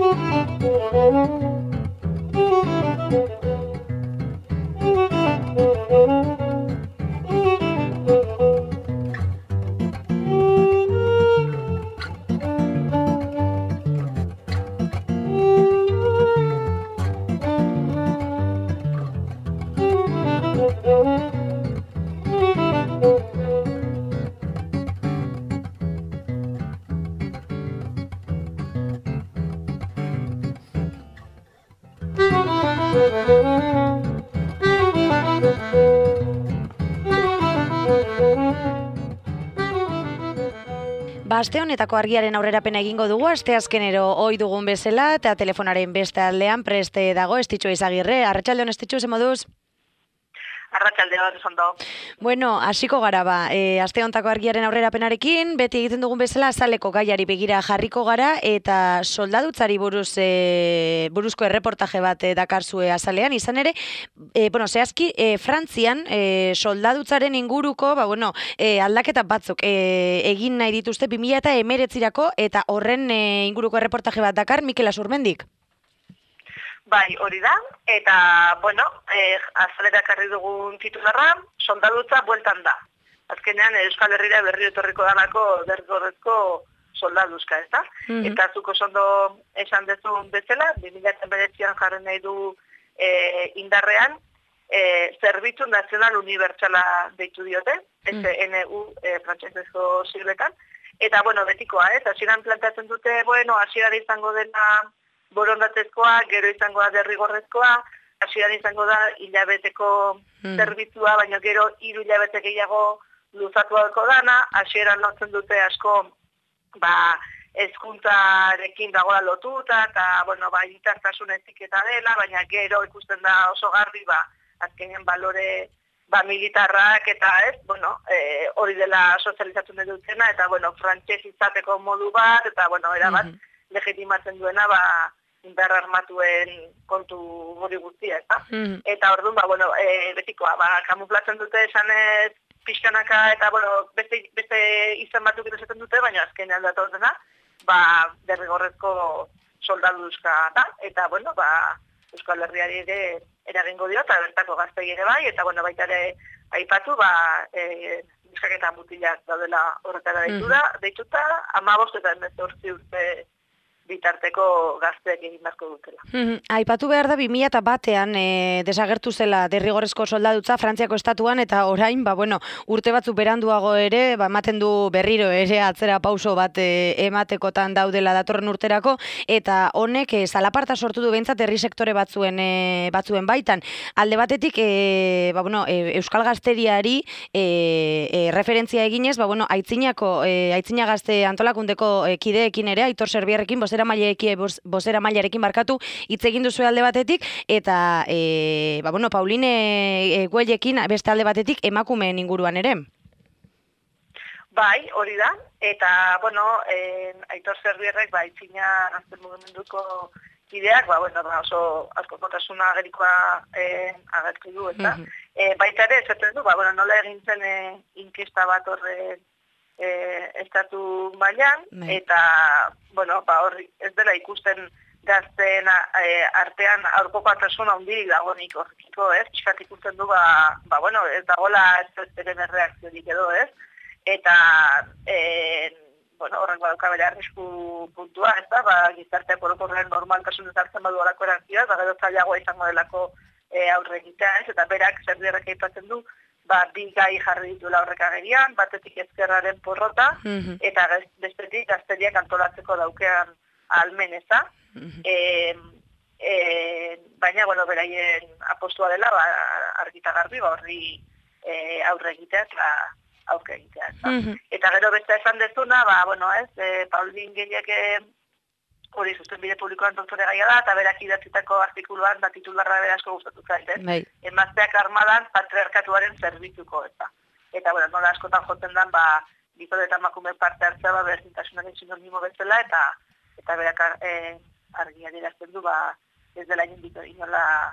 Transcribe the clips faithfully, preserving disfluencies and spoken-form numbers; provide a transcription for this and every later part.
Ba, aste honetako argiaren aurrerapena egingo dugu, asteazkenero ohi dugun bezala, eta telefonaren beste aldean preste dago Estitxu Izagirre. Arratsaldeon Estitxu, ze moduz? Arratsaldeon, ondo. Bueno, hasiko gara ba, e, aste hontako argiaren aurrerapenarekin, beti egiten dugun bezala azaleko gaiari begira jarriko gara, eta soldadutzari buruz e, buruzko erreportaje bat e, dakarzue azalean, izan ere, e, bueno, zehazki, e, Frantzian e, soldadutzaren inguruko, ba, bueno, e, aldaketa batzuk e, egin nahi dituzte bi mila hemeretzirako, eta horren e, inguruko erreportaje bat dakar Mikel Azurmendik. Bai, hori da, eta, bueno, eh, azalera karri dugun titularra, soldadutza bueltan da. Azkenean, Euskal Herrira berri etorriko danako derrigorrezko soldaduzka, ez da? Mm-hmm. Eta zuko sondo esan dezun bezala, bi mila hemeretzian jarren nahi du eh, indarrean, eh, Zerbitzu Nazional Unibertsala deitu diote, mm. S N U eh, frantsesezko sigletan, eta, bueno, betikoa, ez? Hasieran planteatzen dute, bueno, hasieran izango dena borondatezkoa, gero izango da derrigorrezkoa, hasieran izango da hilabeteko mm. zerbitzua, baina gero hiru hilabete gehiago luzatuko dana, hasieran lotzen dute asko ba hezkuntzarekin dagoela lotuta, eta bueno, ba hitartasun etiketa dela, baina gero ikusten da oso garbi ba azkenen balore ba militarrak eta ez, bueno, eh, hori dela sozializatu nahi dutena, eta bueno, frantses izateko modu bat, eta bueno, erabat mm -hmm. legitimatzen duena ba indar armatuen kontu hori guztia, eta mm. eta orduan, ba, bueno, e, betikoa, ba, kamuflatzen dute esanez pixkanaka, eta, bueno, beste, beste izan batzuk esaten dute, baina azkenean datoz dena, ba, derrigorrezko soldaduzka da, eta, bueno, ba, Euskal Herriari ere eragingo dio, eta bertako gaztei ere bai, eta, bueno, baita ere aipatu, ba, e, bizkak eta mutilak daudela horretara deitura, mm. deituta, hamabost eta hemezortzi urte bitarteko gazteek egin beharko dutela. Mm-hmm. Aipatu behar da bi mila batean e, desagertu zela derrigorrezko soldadutza Frantziako estatuan, eta orain, ba, bueno, urte batzuk beranduago ere, ba, ematen du berriro ere atzera pauso bat e, ematekotan daudela datorren urterako, eta honek e, zalaparta sortu du behintzat herri sektore batzuen e, batzuen baitan. Alde batetik, e, ba, bueno, e, Euskal Gazteriari e, e, referentzia eginez, ba, bueno, aitzinako, e, aitzina gazte antolakundeko e, kideekin ere, Aitor Serbiarrekin, bozera bozera mailarekin barkatu hitz egin duzu alde batetik, eta e, ba, bueno, Pauline e, Güellekin beste alde batetik emakumeen inguruan ere. Bai, hori da, eta, bueno, e, Aitor Zerbierrek, ba, itzina gazten mugimenduko kideak, ba, bueno, ba, oso askokotasuna agerikoa e, agertu du, eta mm-hmm. e, baita ere, esaten du, ba, bueno, nola egin zen e, inkesta bat horre E, estatu mailan, eta, bueno, ba, horri ez dela ikusten gazteen e, artean aurkokotasuna handirik dagoenik horrekiko, ez? Txikat ikusten du, ba, ba bueno, ez dagoela ez ezberen erreakziorik edo, ez? Eta, e, bueno, horrek badauka bere arrisku puntua, ez da, ba, gizarteak orokorren normaltasun ez hartzen badu horako erantzioa, ba, gero zailagoa izango delako e, aurre egitea, ez? Eta berak Zerbierrek aipatzen du, ba, bi gai jarri dituela horrek agerian, batetik ezkerraren porrota, mm-hmm. eta bestetik gazteriak antolatzeko daukean almeneza. Mm-hmm. e, e, baina, bueno, beraien apostua dela, ba, argita garbi, ba, horri e, aurre egitea eta aurre egitea. Mm-hmm. Eta gero beste esan dezuna, ba, bueno, ez, e, Paulin Güellek hori zuzenbide publikoan doktore gaia da, eta berak idatzitako artikuluan da titularra bere asko gustatu zait, eh? Emazteak armadan patriarkatuaren zerbitzuko, eta. Eta, bueno, nola askotan jotzen dan, ba, gizon eta emakume parte hartzea, ba, berdintasunaren sinonimo bezala, eta eta berak eh, argia dirazten du, ba, ez dela inbito inola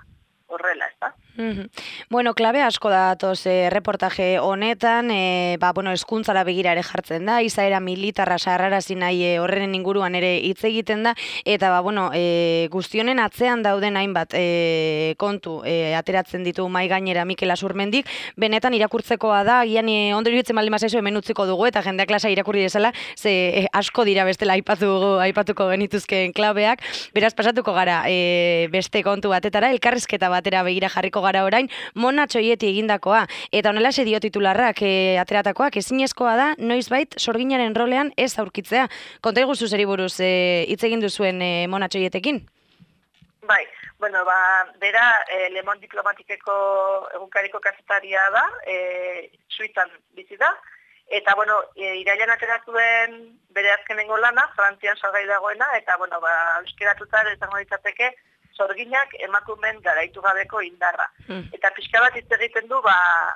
horrela, ez da? Mm-hmm. Bueno, klabe asko datoz eh, reportaje honetan, eh, ba, bueno, eskuntzara begira ere jartzen da, izaera militarra sarrarazi nahi eh, horren inguruan ere hitz egiten da, eta ba, bueno, eh, guztionen atzean dauden hainbat eh, kontu eh, ateratzen ditu mai gainera Mikel Asurmendik, benetan irakurtzekoa da, agian eh, ondo iruditzen baldin bazaizu hemen utziko dugu, eta jendeak klasa irakurri dezala, ze eh, asko dira bestela aipatu, aipatuko genituzkeen klabeak, beraz pasatuko gara eh, beste kontu batetara, elkarrizketa batera begira jarriko gara orain, Mona Txoieti egindakoa, eta honelaxe dio titularrak e, ateratakoak, ezinezkoa da, noizbait sorginaren rolean ez aurkitzea. Konta iguzu zeri buruz e, hitz egin duzuen e, Mona Txoietekin? Bai, bueno, ba, bera, e, Le Monde Diplomatikeko egunkariko kazetaria da, e, Suitzan bizi da, eta, bueno, e, irailan ateratuen bere azkenengo lana, Frantzian salgai dagoena, eta, bueno, ba, euskeratuta izango ditzateke, sorginak emakumen garaitu gabeko indarra. Mm. Eta pixka bat hitz egiten du, ba,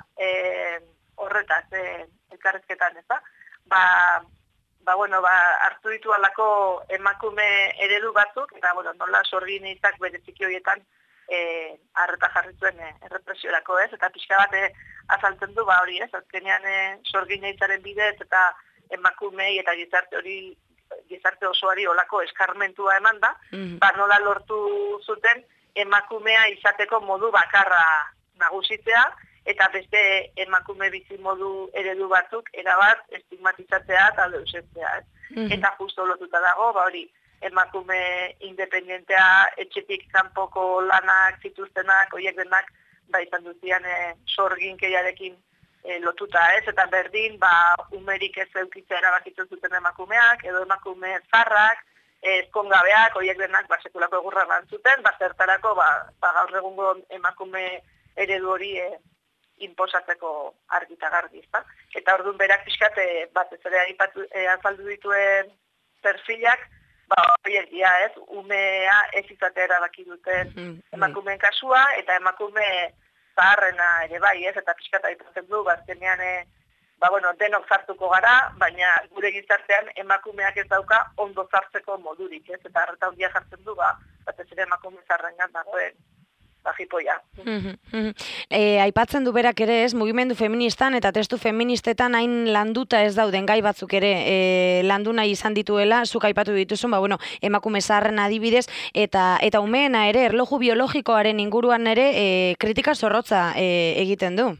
e, horretaz, e, elkarrezketan, ez da? Ba, ba, bueno, ba, hartu ditu alako emakume eredu batzuk, eta, bueno, nola sorgin izak bereziki horietan e, arreta jarrituen e, errepresiorako, ez? Eta pixka bat e, azaltzen du, ba, hori, ez? Azkenean e, sorgin izaren bidez, eta emakumei eta gizarte hori gizarte osoari olako eskarmentua eman da, mm-hmm. ba nola lortu zuten emakumea izateko modu bakarra nagusitzea, eta beste emakume bizi modu eredu batzuk erabat estigmatizatzea eta deusetzea. Mm-hmm. Eta justo lotuta dago, ba hori, emakume independentea, etxetik kanpoko lanak zituztenak, horiek denak, ba izan duzian e, sorginkeiarekin E, lotuta, ez, eta berdin, ba, umerik ez eukitzea erabakitzen zuten emakumeak, edo emakume zarrak, ezkongabeak, horiek denak, ba, sekulako egurra lan zuten, ba, zertarako, ba, ba, gaur egungo emakume eredu hori e, inposatzeko argita garbi, ezta? Eta orduan berak pixkat, e, bat ez ere aipatu, e, azaldu dituen perfilak, ba, horiek dira, ez, umea ez izatea erabaki duten emakumeen kasua, eta emakume zaharrena ere bai, ez, eta pixkata aipatzen du, bazkenean, e, ba, bueno, denok zartuko gara, baina gure gizartean emakumeak ez dauka ondo zartzeko modurik, ez, eta harreta hondia jartzen du, ba, batez ere emakume zaharrengan dagoen, ba, jipoia. Mm-hmm. E, aipatzen du berak ere ez, mugimendu feministan eta testu feministetan hain landuta ez dauden gai batzuk ere e, landu nahi izan dituela, zuk aipatu dituzun, ba, bueno, emakume zaharren adibidez, eta eta umeena ere, erloju biologikoaren inguruan ere e, kritika zorrotza e, egiten du.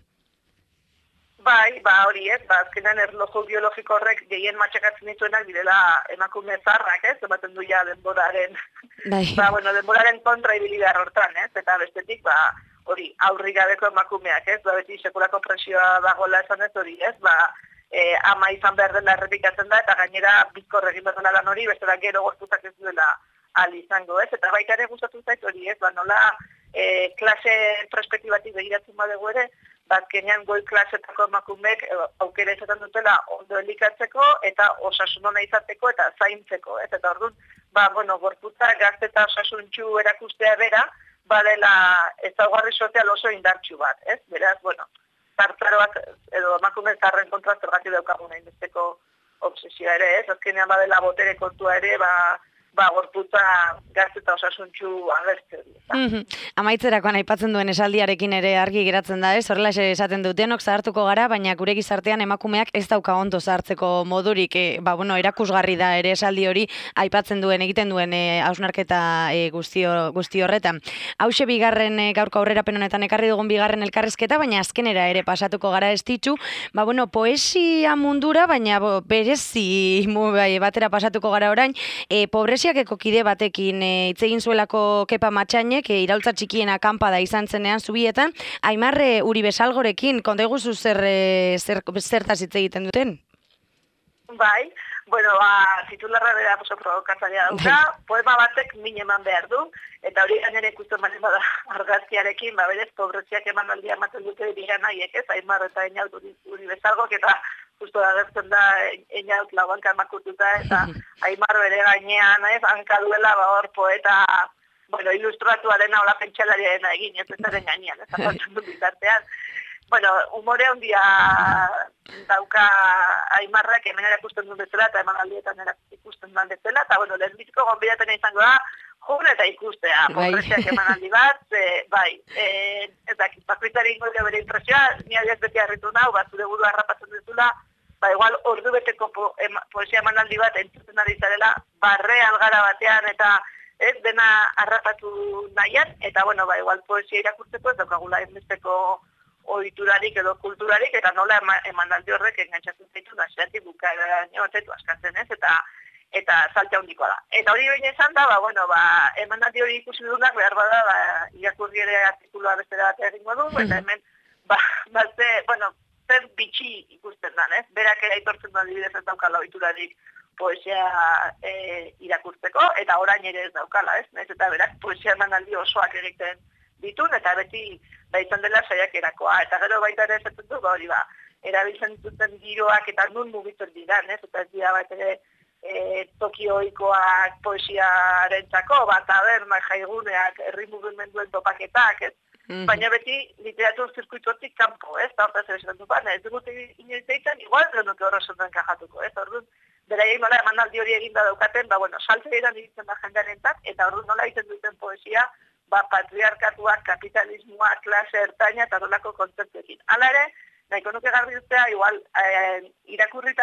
Bai, ba hori ez, ba azkenan erloju biologiko horrek gehien matxakatzen dituenak direla emakume zarrak, ez, ematen du ja denboraren, bai. Ba, bueno, denboraren kontra ibilidar hortan, ez, eta bestetik, ba, hori, aurri gabeko emakumeak, ez, ba, beti sekulako presioa dagoela esan ez hori, ez, ba, e, ama izan behar dela errepikatzen da, eta gainera bizkor egin behar dela lan hori, bestela gero gortuzak ez duela al izango, ez, eta baita ere gustatu zait hori, ez, ba, nola e, klase perspektibatik begiratzen badegu ere, bazkenean goi klasetako emakumeek aukera izaten dutela ondo elikatzeko eta osasun ona izateko eta zaintzeko, ez? Eta orduan, ba, bueno, gorputza gazte eta osasuntxu erakustea bera, badela ezaugarri sozial oso indartsu bat, ez? Beraz, bueno, zartzaroak edo emakume zarren kontra zergatik daukaguna inbesteko obsesioa ere, ez? Azkenean badela botere kontua ere, ba, ba, gorputza gazte eta osasuntxu agertze hori. Mm-hmm. Amaitzerakoan aipatzen duen esaldiarekin ere argi geratzen da, ez? Horrela esaten dutenok zahartuko gara, baina gure gizartean emakumeak ez dauka ondo zahartzeko modurik, e, ba, bueno, erakusgarri da ere esaldi hori aipatzen duen, egiten duen e, hausnarketa e, guzti, guzti horretan. Hauxe bigarren e, gaurko aurrerapen honetan ekarri dugun bigarren elkarrizketa, baina azkenera ere pasatuko gara ez ditzu, ba, bueno, poesia mundura, baina bo, berezi bai, batera pasatuko gara orain, e, pobresiakeko kide batekin hitz egin zuelako Kepa Matxainek, e, iraultza txikiena kanpada izan zenean zubietan, Aimarre Uribe Salgorekin, konta iguzu zer, zer, zertaz hitz egiten duten? Bai, bueno, ba, titularra bera oso provokatzailea dauka, poema batek min eman behar du, eta hori gainera ikusten bali bada argazkiarekin, ba, berez, pobreziak eman aldia ematen dute dira nahiek, ez, Aimarre eta Einaut Uribe Salgok, eta justo agertzen da Einaut lauanka emakurtuta, eta Aimarre bere gainean, ez, hanka duela, ba, hor poeta, bueno, ilustratuaren hola pentsalariaren egin, ez ezaren gainean, ez apartzen du bitartean. Bueno, umore handia dauka Aimarrak hemen erakusten duen bezala, eta eman aldietan ikusten duen bezala, eta bueno, lehenbiziko gonbidaten izango da, jun eta ikustea, konferentziak emanaldi bat, e, bai, e, ez dakit, bakoitzari ingo dio bere impresioa, ni adiaz beti harritu nau, bat zure burua harrapatzen duzula, ba, igual, ordu beteko po, ema, poesia emanaldi bat entzuten ari zarela, barre algara batean, eta ez, dena harrapatu nahian, eta, bueno, ba, igual, poesia irakurtzeko, ez daukagula enbesteko ohiturarik edo kulturarik, eta nola emanaldi horrek engantzatzen zaitu, nasiatik bukaera neotetu askatzen, ez, eta eta salte handikoa da. Eta hori behin esan da, ba, bueno, ba, emanaldi hori ikusi dunak, behar bada, ba, irakurri ere artikuloa bestera bat egingo du, eta hemen, ba, ba, ze, bueno, zer bitxi ikusten da, ez? Berak ere aitortzen da, adibidez ez daukala ohiturarik poesia e, irakurtzeko, eta orain ere ez daukala, ez? Naiz eta berak poesia emanaldi osoak egiten ditun, eta beti, ba, izan dela saiakerakoa, eta gero baita ere esaten du, ba, hori ba, erabiltzen dituzten giroak eta nun mugitzen dira, ez? Eta ez dira bat ere, E, tokioikoak poesiarentzako, bat tabernak, jaiguneak, herri mugimenduen topaketak, ez? Mm-hmm. Baina beti literatur zirkuitotik kanpo, ez? Eta hortaz ere esan du, baina ez dut inoiz egiten, igual genuke horro zonten kajatuko, ez? Orduan, beraiek nola emanaldi hori eginda daukaten, ba, bueno, salte eran egiten da jendearentzat, eta orduan nola egiten duten poesia, ba, patriarkatuak, kapitalismoa, klase ertaina, eta nolako kontzeptuekin. Hala ere, nahiko nuke garbi duztea, igual, eh, irakurrita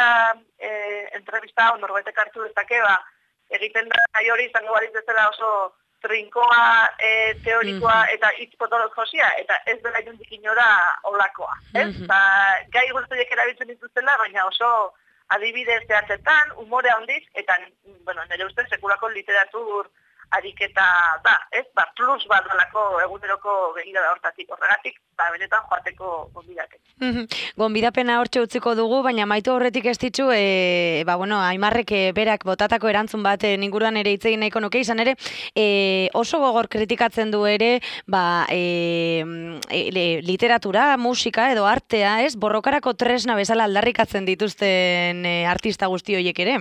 eh, entrevista hau norbaitek hartu dezake, ba, egiten da gai hori izango balitz bezala oso trinkoa, eh, teorikoa eta hitz potoloz josia, eta ez dela jundik inora olakoa, ez? Mm-hmm. Ba, gai guztiek erabiltzen dituztela, baina oso adibide zehatzetan, umore handiz, eta, bueno, nire ustez sekulako literatur ariketa da, ez? Ba, plus bat dalako eguneroko begirada hortatik horregatik, ba, benetan joateko gonbidapen. Gonbidapena hortxe utziko dugu, baina maitu horretik ez ditzu, e, ba, bueno, Aimarrek berak botatako erantzun bat e, ninguruan ere itzegin nahiko nuke, izan ere, e, oso gogor kritikatzen du ere, ba, e, e, literatura, musika edo artea, ez? Borrokarako tresna bezala aldarrikatzen dituzten e, artista guzti horiek ere.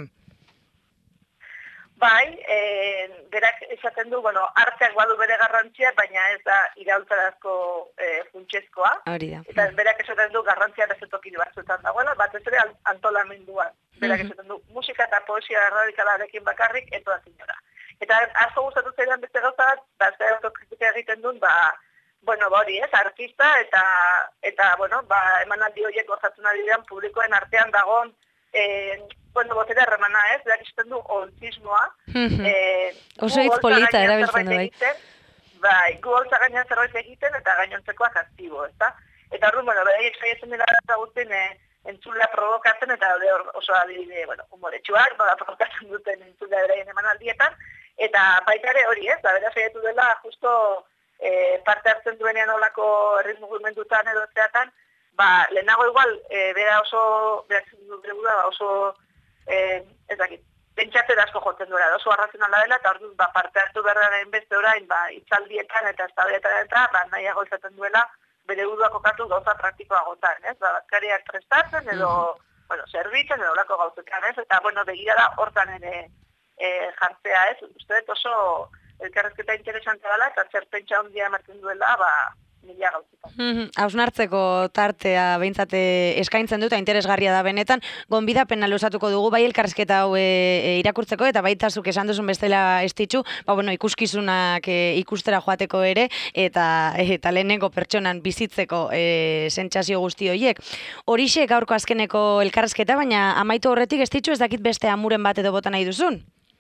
Bai, e, berak esaten du, bueno, arteak badu bere garrantzia, baina ez da iraultzarazko e, funtsezkoa. Hori da. Eta berak esaten du garrantzia bezetok batzuetan dagoela, batez ere antolamenduan. Berak esaten du, musika eta poesia erradikalarekin bakarrik, eto da zinora. Eta asko gustatu zaidan beste gauza bat, ba, ez da autokritika egiten duen, ba, bueno, ba hori ez, artista, eta, eta bueno, ba, emanaldi horiek gozatzen ari diren publikoen artean dagoen, eh, bueno, botera erremana ez, berak esaten du ontzismoa. eh, Oso hitz polita erabiltzen du, bai. Bai, gu holtza gainean zerbait egiten eta gainontzekoak aktibo, ezta? Eta orduan, bueno, beraiek saiatzen dira guztien eh, entzulea provokatzen eta oso adibide, bueno, humoretsuak, nola provokatzen duten entzulea beraien emanaldietan, eta baita ere hori ez, da bera saiatu dela justo eh, parte hartzen duenean olako herri mugimendutan edo zeatan, ba, lehenago igual, eh, bera oso, berak zen oso, eh, ez dakit, pentsatzen asko jotzen duela, oso arrazionala dela, eta orduan, ba, parte hartu berraren beste orain, ba, itzaldietan eta eztabaidetan eta, ba, nahiago izaten duela, bere burua kokatu gauza praktikoa gotan, ez? Ba, bazkariak prestatzen edo, mm-hmm. bueno, zerbitzen edo lako gauzetan, ez? Eta, bueno, begirada hortan ere e, jartzea, ez? Uste dut oso elkarrezketa interesante dela, eta zerpentsa handia ematen duela, ba, mila gauzetan. Hausnartzeko tartea behintzate eskaintzen dut, interesgarria da benetan, gonbidapena luzatuko dugu, bai elkarrezketa hau e, e, irakurtzeko, eta baita zuk esan duzun bestela estitzu, ba, bueno, ikuskizunak e, ikustera joateko ere, eta, eta lehenengo pertsonan bizitzeko e, sentsazio guzti horiek. Horixe gaurko azkeneko elkarrezketa, baina amaitu horretik estitzu ez dakit beste amuren bat edo bota nahi duzun?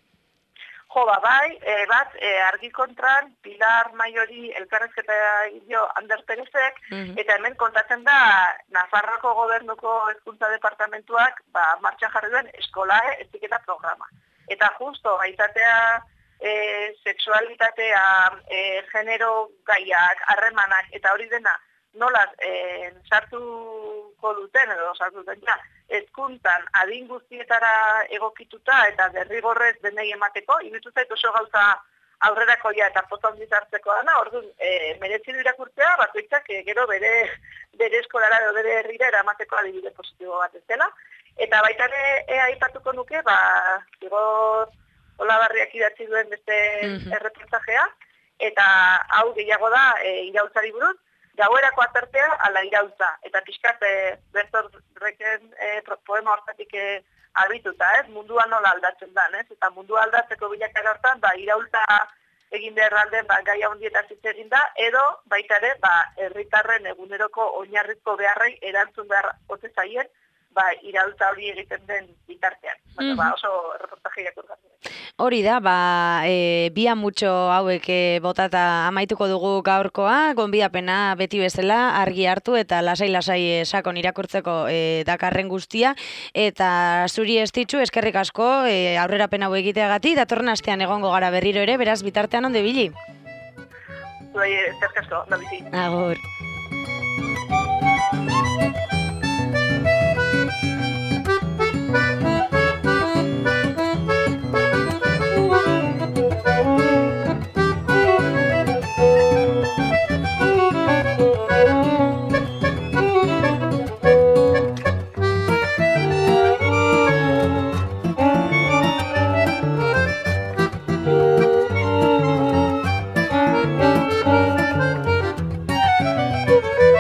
Jo, ba, bai, e, bat, e, argi kontran, Pilar Maiori elkarrezketa dio Ander Perezek, mm-hmm. eta hemen kontatzen da Nafarroko gobernuko hezkuntza departamentuak ba, martxan jarri duen eskolae heziketa programa. Eta justo, gaitatea, e, sexualitatea, e, genero gaiak, harremanak, eta hori dena, nola e, sartuko duten, edo sartu duten, ja, hezkuntzan adin guztietara egokituta eta derrigorrez denei emateko, ibitu zait oso gauza aurrerakoia eta poza handiz hartzeko dana, orduan, e, merezi du irakurtzea, bakoitzak e, gero bere, bere eskolara edo bere herrira eramateko adibide positibo bat ez dela. Eta baita ere e, aipatuko nuke, ba, Igor Olabarriak idatzi duen beste mm-hmm. erreportajea, eta hau gehiago da e, iraultzari buruz, gauerako atartea ala iraultza, eta pixkat e, Bertolt Brechten e, poema hortatik e, abituta, ez? Mundua nola aldatzen da, ez? Eta mundua aldatzeko bilakara hortan, ba, iraultza egin behar alde ba, gai handietaz hitz egin da, edo baita ere ba, herritarren eguneroko oinarrizko beharrei erantzun behar ote zaien, ba, iraultza hori egiten den bitartean. Baina, ba, oso reportaje irakurgarria. Hori da, ba, e, bia mutxo hauek e, botata amaituko dugu gaurkoa, gonbidapena beti bezala argi hartu eta lasai-lasai e, sakon irakurtzeko e, dakarren guztia, eta zuri estitzu eskerrik asko e, aurrerapen hau egiteagatik, datorren astean egongo gara berriro ere, beraz bitartean onde bili. Zuei, eskerrik asko, ondo bizi. Agur. Thank you.